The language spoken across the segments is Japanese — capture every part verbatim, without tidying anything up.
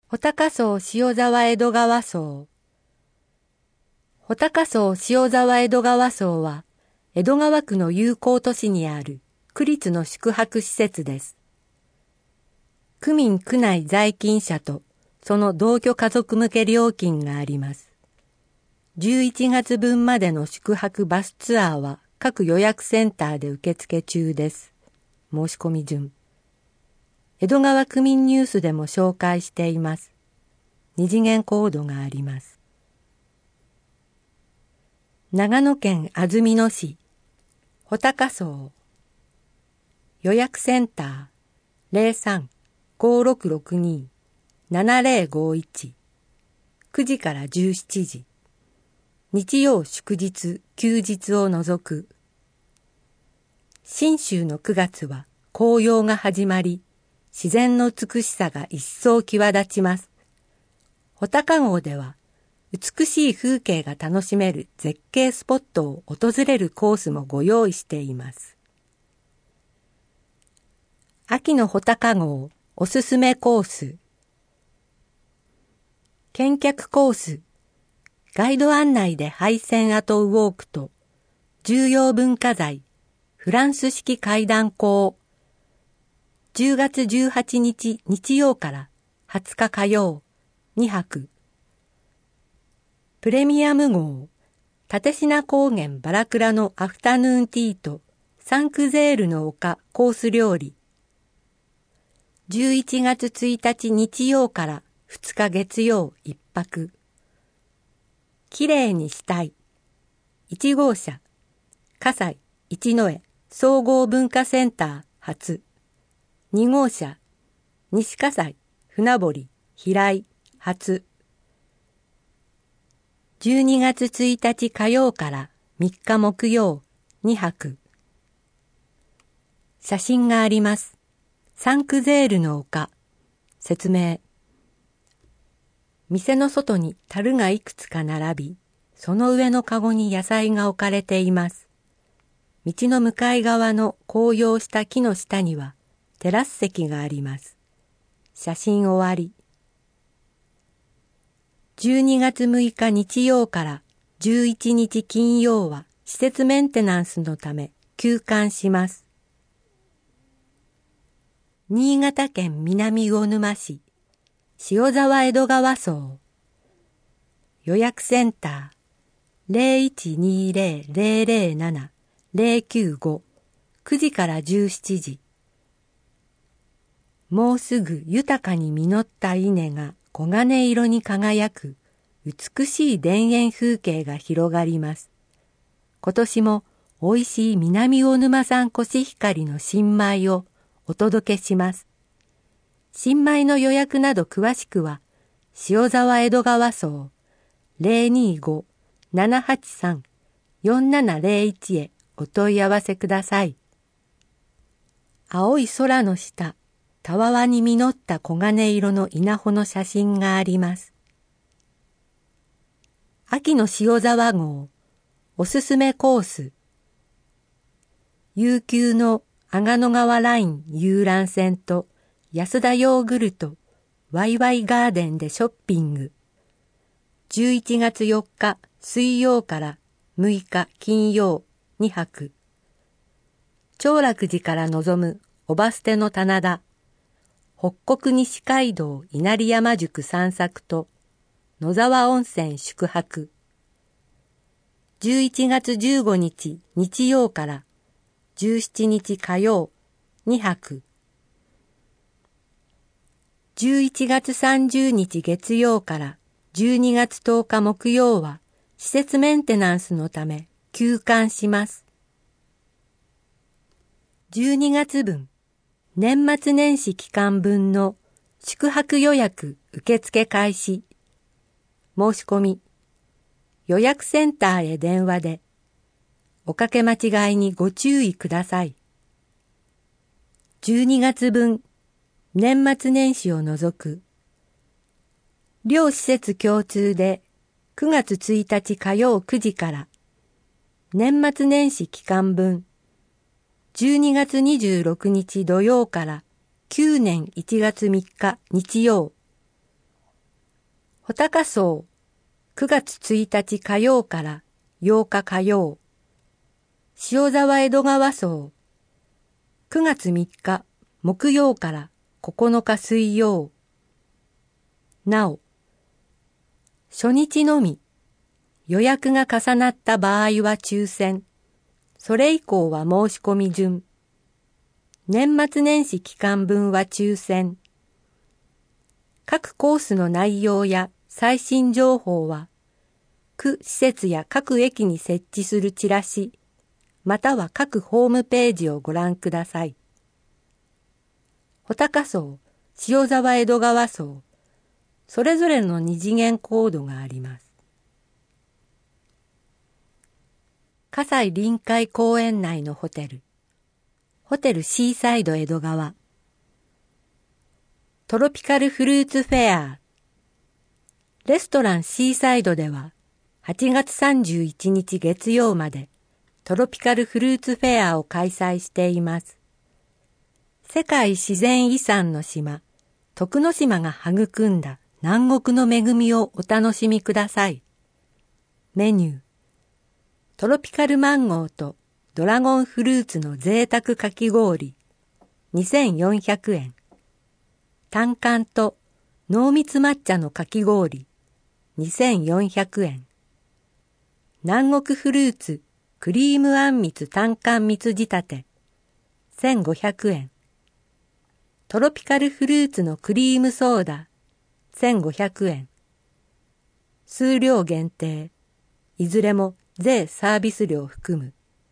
穂高荘塩沢江戸川荘。穂高荘塩沢江戸川荘は、江戸川区の友好都市にある区立の宿泊施設です。区民区内在勤者とその同居家族向け料金があります。じゅういちがつぶんまでの宿泊バスツアーは各予約センターで受付中です。申し込み順。江戸川区民ニュースでも紹介しています。二次元コードがあります。長野県安曇野市、穂高荘。予約センター ゼロさん ごーろくろくに ななゼロごいち くじからじゅうしちじ。日曜祝日休日を除く。信州のくがつは紅葉が始まり、自然の美しさが一層際立ちます。穂高郷では美しい風景が楽しめる絶景スポットを訪れるコースもご用意しています。秋の穂高郷おすすめコース。見客コース。ガイド案内で廃線跡ウォークと重要文化財フランス式階段校。じゅうがつじゅうはちにち日曜からはつか火曜にはく。プレミアム号立科高原バラクラのアフタヌーンティーとサンクゼールの丘コース料理。じゅういちがつついたち日曜からふつか月曜いっぱく。きれいにしたい。いちごうしゃ葛西一之江総合文化センター初。にごうしゃ西葛西船堀平井初。じゅうにがつついたち火曜からみっか木曜にはく。写真があります。サンクゼールの丘。説明。店の外に樽がいくつか並び、その上のかごに野菜が置かれています。道の向かい側の紅葉した木の下にはテラス席があります。写真終わり。じゅうにがつむいか日曜からじゅういちにち金曜は施設メンテナンスのため休館します。新潟県南魚沼市塩沢江戸川荘。予約センター ゼロいちにゼロ ゼロゼロなな ゼロきゅうご くじからじゅうしちじ。もうすぐ豊かに実った稲が黄金色に輝く美しい田園風景が広がります。今年も美味しい南魚沼産コシヒカリの新米をお届けします。新米の予約など詳しくは塩沢江戸川荘 ゼロにご ななはちさん よんななゼロいち へお問い合わせください。青い空の下、たわわに実った黄金色の稲穂の写真があります。秋の塩沢郷おすすめコース。悠久の阿賀野川ライン遊覧船と安田ヨーグルトワイワイガーデンでショッピング。じゅういちがつよっか水曜からむいか金曜にはく。長楽寺から望むおばすての棚田。北国西街道稲荷山宿散策と野沢温泉宿泊。じゅういちがつじゅうごにち日曜からじゅうしちにち火曜にはく。じゅういちがつさんじゅうにち月曜からじゅうにがつとおか木曜は施設メンテナンスのため休館します。じゅうにがつぶん、年末年始期間分の宿泊予約受付開始。申し込み。予約センターへ電話で。おかけ間違いにご注意ください。じゅうにがつぶん、年末年始を除く。両施設共通でくがつついたち火曜くじから、年末年始期間分、じゅうにがつにじゅうろくにち土曜からきゅうねんいちがつみっか日曜。 穂高荘くがつついたち火曜からようか火曜。塩沢江戸川荘くがつみっか木曜からここのか水曜。なお、初日のみ予約が重なった場合は抽選、それ以降は申し込み順。年末年始期間分は抽選。各コースの内容や最新情報は、区施設や各駅に設置するチラシ、または各ホームページをご覧ください。穂高荘、塩沢江戸川荘、それぞれの二次元コードがあります。葛西臨海公園内のホテル、ホテルシーサイド江戸川、トロピカルフルーツフェア、レストランシーサイドでははちがつさんじゅういちにち月曜までトロピカルフルーツフェアを開催しています。世界自然遺産の島、徳之島が育んだ南国の恵みをお楽しみください。メニュー、トロピカルマンゴーとドラゴンフルーツの贅沢かき氷、にせんよんひゃくえん。単柑と濃密抹茶のかき氷、にせんよんひゃくえん。南国フルーツクリームあんみつ単柑蜜仕立て、せんごひゃくえん。トロピカルフルーツのクリームソーダ、せんごひゃくえん。数量限定、いずれも税サービス料含む。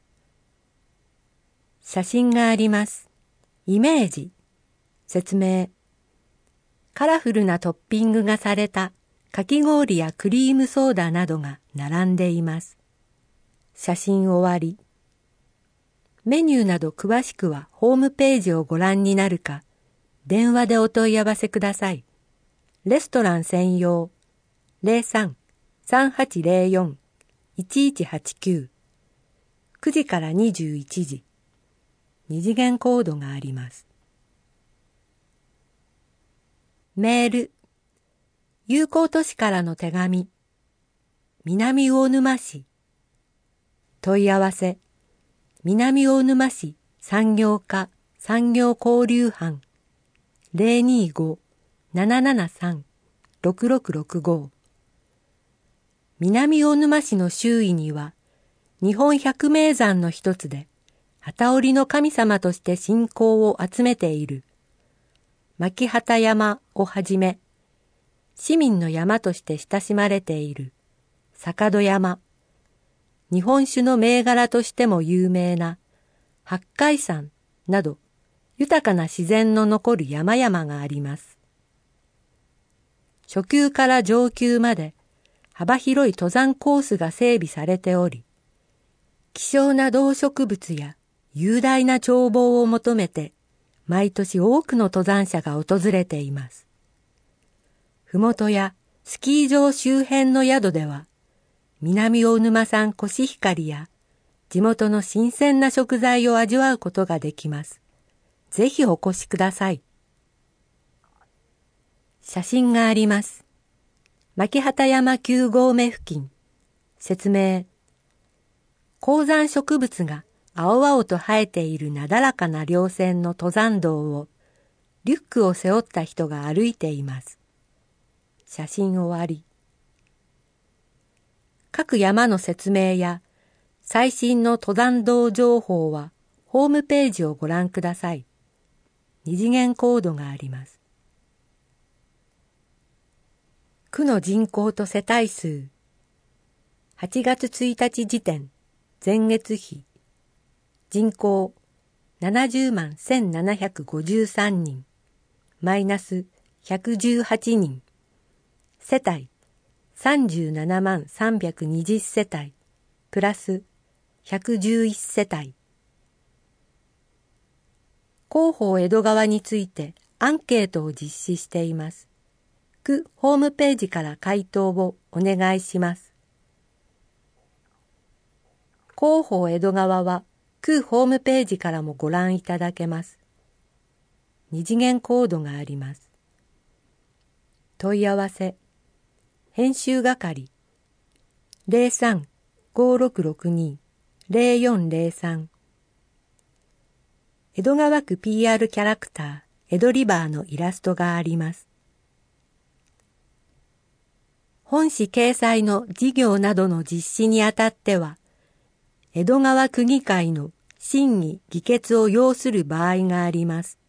写真があります。イメージ。説明。カラフルなトッピングがされたかき氷やクリームソーダなどが並んでいます。写真終わり。メニューなど詳しくはホームページをご覧になるか、電話でお問い合わせください。レストラン専用 ゼロさん さんはちゼロよん いちいちはちきゅう くじからにじゅういちじ。二次元コードがあります。メール、友好都市からの手紙、南魚沼市、問い合わせ、南魚沼市産業課産業交流班 ゼロにーご ななななさん ろくろくろくご。南魚沼市の周囲には、日本百名山の一つで、機織りの神様として信仰を集めている。牧畑山をはじめ、市民の山として親しまれている坂戸山、日本酒の銘柄としても有名な八海山など豊かな自然の残る山々があります。初級から上級まで幅広い登山コースが整備されており、希少な動植物や雄大な眺望を求めて毎年多くの登山者が訪れています。ふもとやスキー場周辺の宿では、南魚沼産コシヒカリや地元の新鮮な食材を味わうことができます。ぜひお越しください。写真があります。牧畑山きゅう合目付近。説明。高山植物が青々と生えているなだらかな稜線の登山道をリュックを背負った人が歩いています。写真終わり。各山の説明や最新の登山道情報はホームページをご覧ください。二次元コードがあります。区の人口と世帯数。はちがつついたち時点、前月比。人口ななじゅうまんせんななひゃくごじゅうさんにん、マイナスひゃくじゅうはちにん。世帯さんじゅうななまんさんびゃくにじゅう世帯、プラスひゃくじゅういち世帯。広報江戸川についてアンケートを実施しています。区ホームページから回答をお願いします。広報江戸川は区ホームページからもご覧いただけます。二次元コードがあります。問い合わせ編集係 ゼロさん ごろくろくに ゼロよんゼロさん 江戸川区 ピーアール キャラクター江戸リバーのイラストがあります。本誌掲載の事業などの実施にあたっては、江戸川区議会の審議議決を要する場合があります。